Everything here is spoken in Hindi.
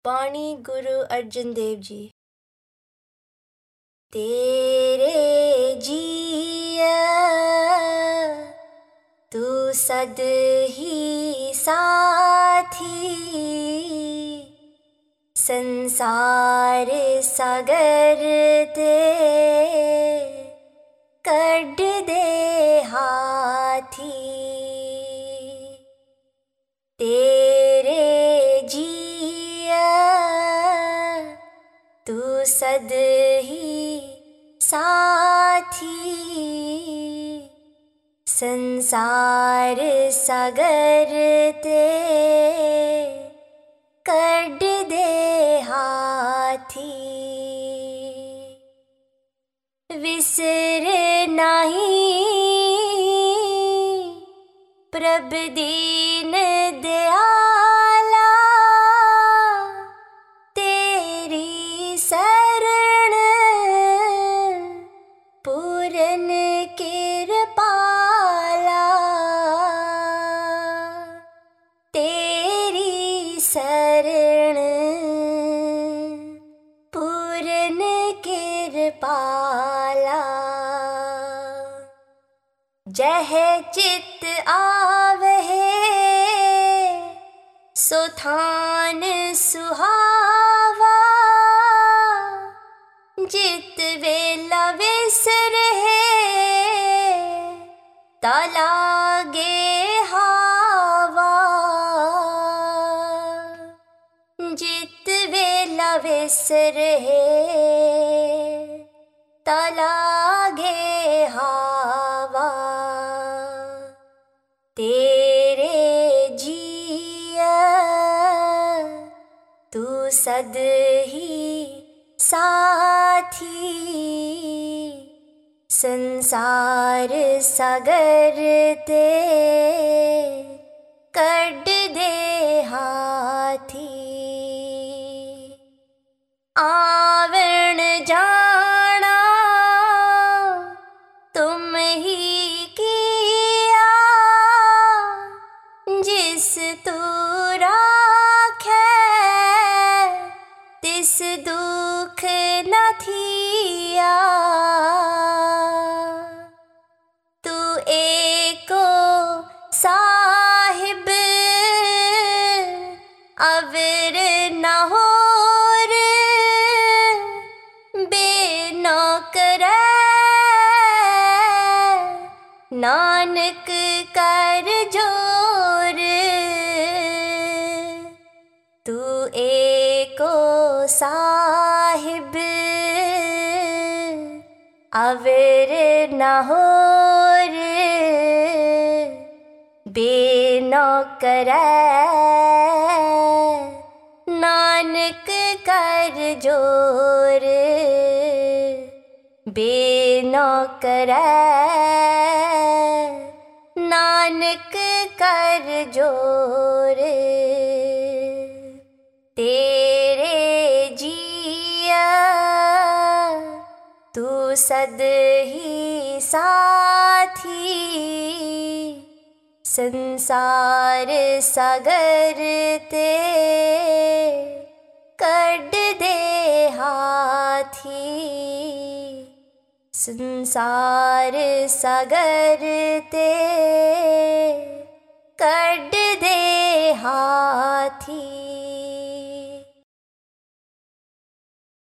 बाणी गुरु अर्जन देव जी। तेरे जिया तू सद ही साथी, संसार सागर ते कड दे हाथी। तेरे जिया तू सद ही साथी, संसार सागर ते कड दे हाथी। विसर नहीं प्रभ दीन दयाला, तेरी शरण पूरन कृपाला। तेरी शरण पूरन कृपाला। जह चित आवहे सो थान सुहावा, जित वेला विसर है ता लागे हावा। जित वेला विसर है ता लागे हावा। तेरे जिया तू सद ही साथी, संसार सागर ते कड दे हाथी। आवण जाना तुम ही किया, जिस तू राखे तिस दुख न थिया। तू एको साहिब अवर न होर, बेनौकर नानक कर जोर। तू एको साहिब अवर न होर, बेनौकर नानक कर जोर। बेनौकर नानक कर जोर। तेरे जिया तू सद ही साथी, संसार सागर ते कड दे हाथी। संसार सागर ते कड दे हाथी।